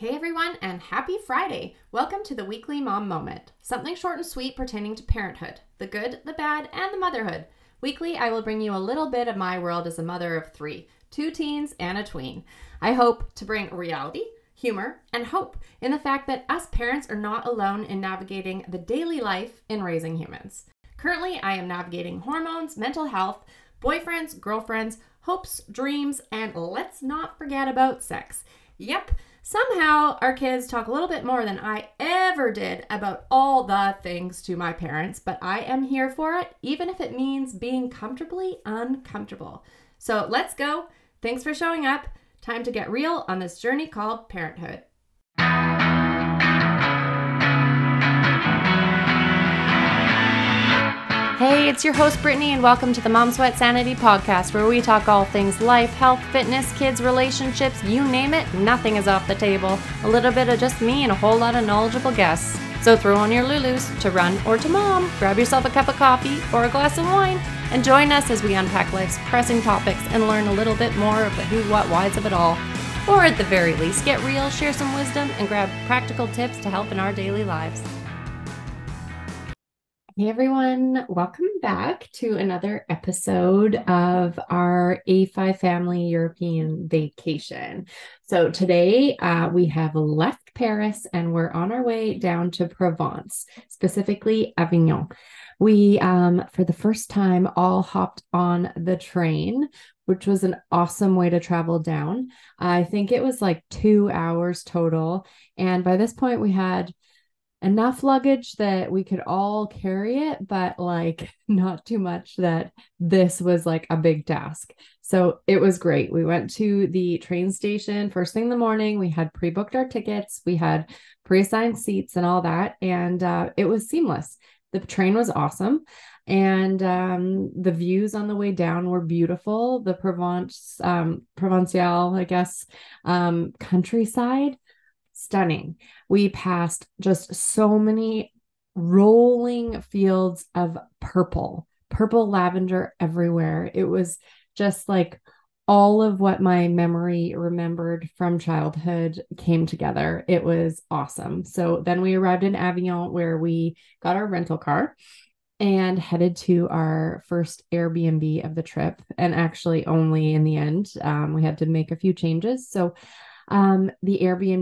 Hey everyone, and happy Friday! Welcome to the weekly mom moment. Something short and sweet pertaining to parenthood, the good, the bad, and the motherhood. Weekly, I will bring you a little bit of my world as a mother of three, two teens and a tween. I hope to bring reality, humor, and hope in the fact that us parents are not alone in navigating the daily life in raising humans. Currently, I am navigating hormones, mental health, boyfriends, girlfriends, hopes, dreams, and let's not forget about sex. Yep, somehow our kids talk a little bit more than I ever did about all the things to my parents, but I am here for it, even if it means being comfortably uncomfortable. So let's go. Thanks for showing up. Time to get real on this journey called parenthood. Hey, it's your host Brittany, and welcome to the Mom Sweat Sanity podcast, where we talk all things life, health, fitness, kids, relationships, you name it, nothing is off the table. A little bit of just me and a whole lot of knowledgeable guests. So throw on your Lulus to run or to mom, grab yourself a cup of coffee or a glass of wine, and join us as we unpack life's pressing topics and learn a little bit more of the who, what, whys of it all. Or at the very least, get real, share some wisdom, and grab practical tips to help in our daily lives. Hey everyone, welcome back to another episode of our A5 Family European Vacation. So today we have left Paris and we're on our way down to Provence, specifically Avignon. We, for the first time, all hopped on the train, which was an awesome way to travel down. I think it was like 2 hours total. And by this point we had enough luggage that we could all carry it, but like not too much that this was like a big task. So it was great. We went to the train station first thing in the morning. We had pre-booked our tickets. We had pre-assigned seats and all that. And it was seamless. The train was awesome. And the views on the way down were beautiful. The Provençal, I guess, countryside, stunning. We passed just so many rolling fields of purple lavender everywhere. It was just like all of what my memory remembered from childhood came together. It was awesome. So then we arrived in Avignon, where we got our rental car and headed to our first Airbnb of the trip. And actually only in the end, we had to make a few changes. So the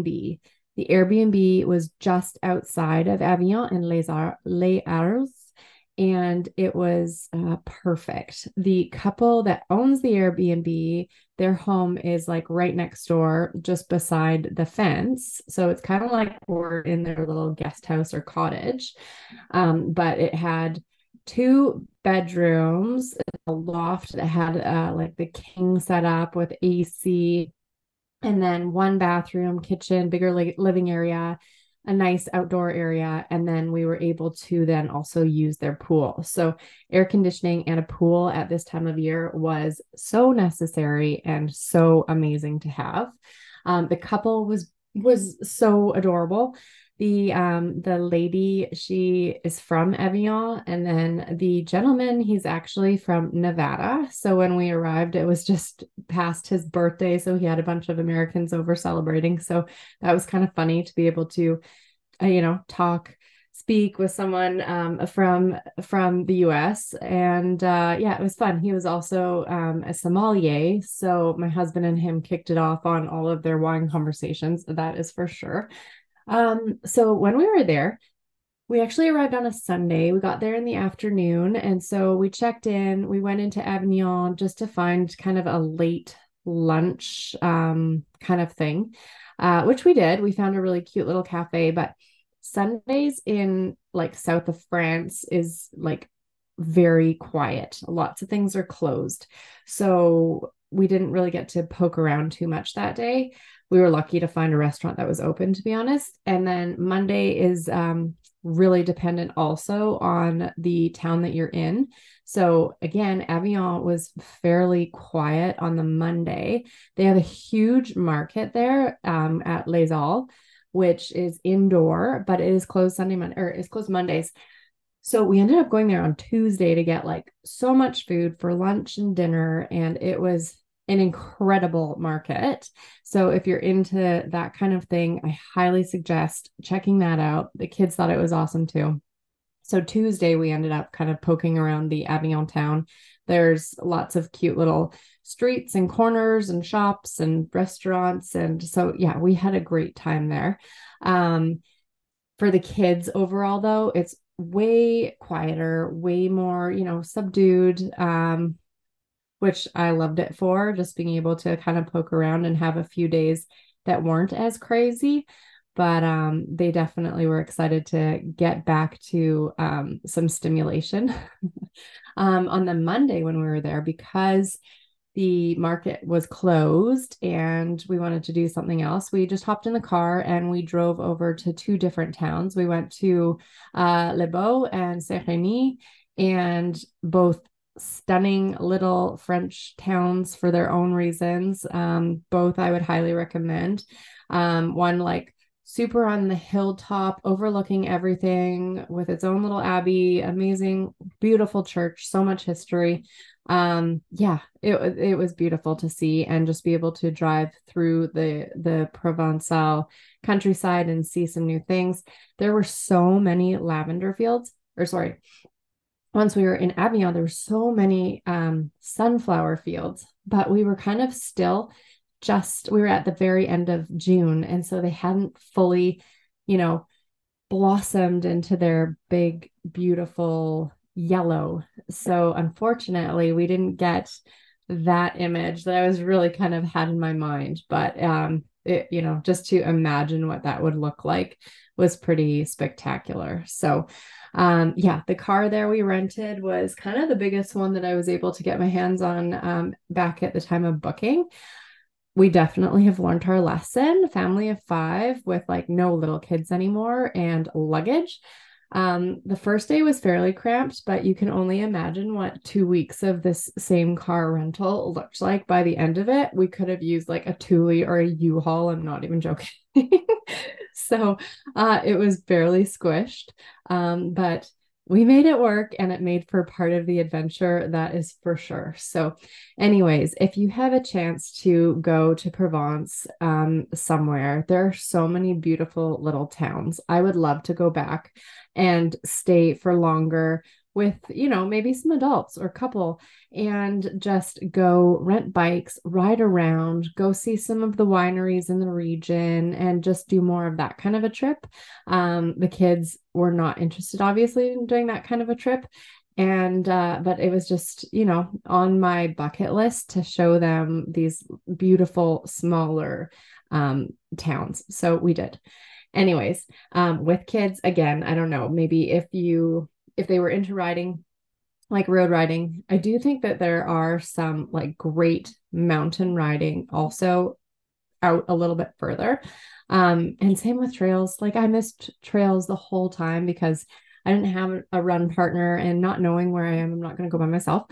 Airbnb was just outside of Avignon in Les Arles, and it was perfect. The couple that owns the Airbnb, their home is like right next door, just beside the fence. So it's kind of like we're in their little guest house or cottage. But it had 2 bedrooms, a loft that had like the king set up with AC, and then 1 bathroom, kitchen, bigger living area, a nice outdoor area. And then we were able to then also use their pool. So air conditioning and a pool at this time of year was so necessary and so amazing to have. The couple was so adorable. The lady, she is from Avignon, and then the gentleman, he's actually from Nevada. So when we arrived, it was just past his birthday, so he had a bunch of Americans over celebrating. So that was kind of funny to be able to speak with someone from the US. And yeah, it was fun. He was also a sommelier, so my husband and him kicked it off on all of their wine conversations, that is for sure. So when we were there, we actually arrived on a Sunday. We got there in the afternoon, and so we checked in. We went into Avignon just to find kind of a late lunch kind of thing, which we did. We found a really cute little cafe, but Sundays in like south of France is like very quiet. Lots of things are closed. So we didn't really get to poke around too much that day. We were lucky to find a restaurant that was open, to be honest. And then Monday is really dependent also on the town that you're in. So again, Avignon was fairly quiet on the Monday. They have a huge market there at Les Halles, which is indoor, but it is closed it's closed Mondays. So we ended up going there on Tuesday to get like so much food for lunch and dinner, and it was an incredible market. So if you're into that kind of thing, I highly suggest checking that out. The kids thought it was awesome too. So Tuesday, we ended up kind of poking around the Avignon town. There's lots of cute little streets and corners and shops and restaurants. And so, yeah, we had a great time there. For the kids overall, though, it's way quieter, way more, subdued, which I loved it for, just being able to kind of poke around and have a few days that weren't as crazy. But they definitely were excited to get back to some stimulation. On the Monday when we were there, because the market was closed and we wanted to do something else, we just hopped in the car and we drove over to two different towns. We went to Les Baux and Saint-Rémy, and both stunning little French towns for their own reasons. Both I would highly recommend. One like super on the hilltop overlooking everything with its own little abbey, amazing, beautiful church, so much history. It was beautiful to see and just be able to drive through the Provençal countryside and see some new things. There were so many lavender fields, once we were in Avignon, there were so many sunflower fields, but we were kind of still we were at the very end of June. And so they hadn't fully, blossomed into their big, beautiful yellow. So unfortunately, we didn't get that image that I was really kind of had in my mind. But, just to imagine what that would look like was pretty spectacular. So, the car there we rented was kind of the biggest one that I was able to get my hands on back at the time of booking. We definitely have learned our lesson, family of 5 with like no little kids anymore and luggage. The first day was fairly cramped, but you can only imagine what 2 weeks of this same car rental looked like. By the end of it, we could have used like a Thule or a U-Haul. I'm not even joking. So it was barely squished, but we made it work and it made for part of the adventure, that is for sure. So anyways, if you have a chance to go to Provence somewhere, there are so many beautiful little towns. I would love to go back and stay for longer with, maybe some adults or couple, and just go rent bikes, ride around, go see some of the wineries in the region, and just do more of that kind of a trip. The kids were not interested, obviously, in doing that kind of a trip. And, but it was just, on my bucket list to show them these beautiful, smaller towns. So we did. Anyways, with kids, again, I don't know, maybe if they were into riding, like road riding, I do think that there are some like great mountain riding also out a little bit further. And same with trails. Like I missed trails the whole time because I didn't have a run partner, and not knowing where I am, I'm not going to go by myself.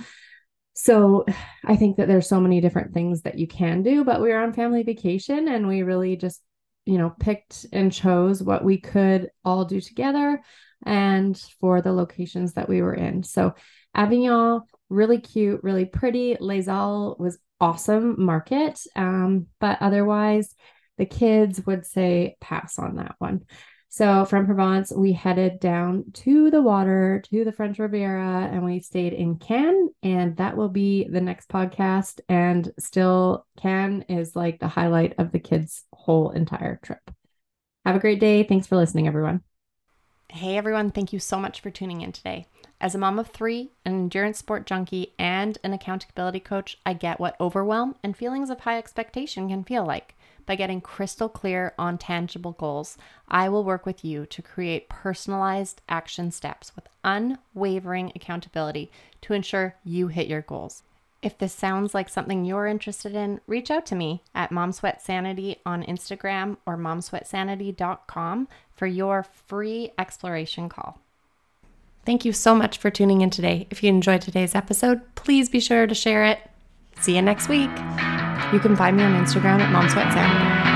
So I think that there's so many different things that you can do, but we were on family vacation and we really just, picked and chose what we could all do together and for the locations that we were in. So Avignon, really cute, really pretty. Les Halles was awesome market. But otherwise the kids would say pass on that one. So from Provence, we headed down to the water, to the French Riviera, and we stayed in Cannes, and that will be the next podcast. And still, Cannes is like the highlight of the kids' whole entire trip. Have a great day. Thanks for listening, everyone. Hey, everyone. Thank you so much for tuning in today. As a mom of 3, an endurance sport junkie, and an accountability coach, I get what overwhelm and feelings of high expectation can feel like. By getting crystal clear on tangible goals, I will work with you to create personalized action steps with unwavering accountability to ensure you hit your goals. If this sounds like something you're interested in, reach out to me at MomSweatSanity on Instagram or momsweatsanity.com for your free exploration call. Thank you so much for tuning in today. If you enjoyed today's episode, please be sure to share it. See you next week. You can find me on Instagram at MomSweatSanity.